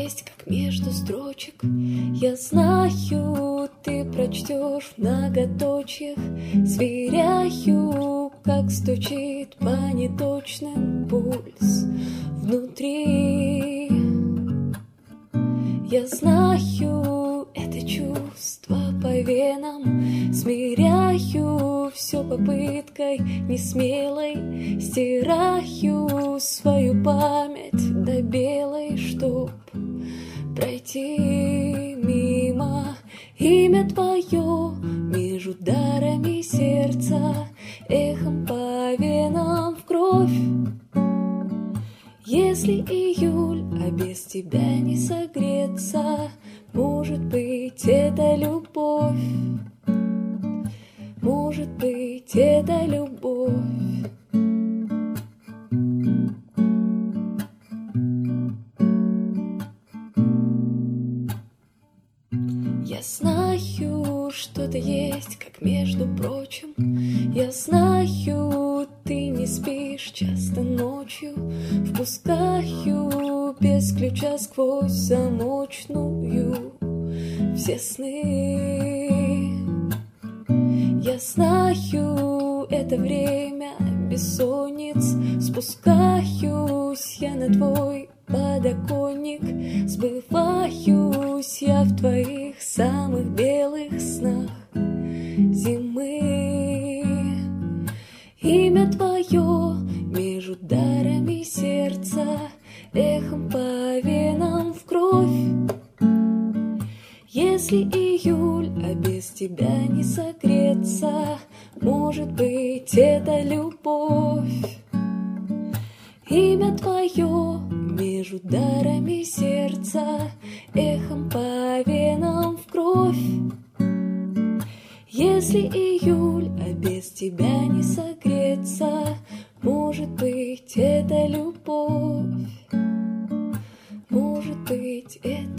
есть, как между строчек. Я знаю, ты прочтешь в многоточиях. Сверяю, как стучит по неточным пульс внутри. Я знаю, это чувство по венам. Смиряю все попыткой несмелой. Стираю свою память до белой, чтоб пройти мимо. Имя твое между ударами сердца, эхом по венам в кровь. Если июль, а без тебя не согреться, может быть, это любовь. Может быть, это любовь. Я знаю, что-то есть, как между прочим. Я знаю, ты не спишь часто ночью. Впускаю без ключа сквозь замочную все сны. Я знаю, это время бессонниц. Спускаюсь я на твой подоконник. Сбываюсь я в твоих самых белых снах зимы. Имя твое между ударами сердца, эхом по венам в кровь. Если июль, а без тебя не согреться, может быть, это любовь. Имя твое между ударами сердца, эхом по венам в кровь. Если июль, а без тебя не согреться, может быть, это любовь. Может быть, это